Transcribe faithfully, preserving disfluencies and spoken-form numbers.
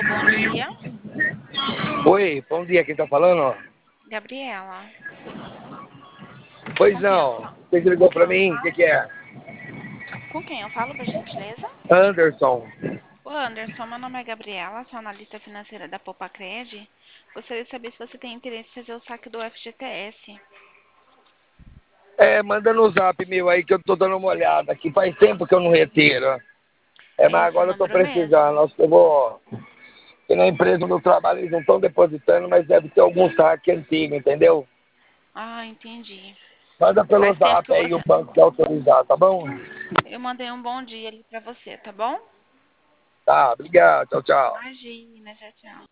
Alô, bom dia. Oi, bom dia, quem tá falando? Gabriela. Pois Com quem eu não, falo? você que Com ligou quem pra eu mim, o que, falo? que é? Com quem eu falo, por gentileza? Anderson. Ô, Anderson, meu nome é Gabriela, sou analista financeira da Popacred. Gostaria de saber se você tem interesse em fazer o saque do F G T S. É, manda no zap meu aí que eu tô dando uma olhada aqui. Faz tempo que eu não retiro. É, É mas esse agora eu tô número mesmo? precisando. Acho que eu vou. E na empresa do trabalho eles não estão depositando, mas deve ter algum saque antigo, entendeu? Ah, entendi. Manda pelo Faz tempo que zap aí o você... banco que autorizar, tá bom? Eu mandei um bom dia ali pra você, tá bom? Tá, obrigado. Tchau, tchau. Imagina, tchau, tchau.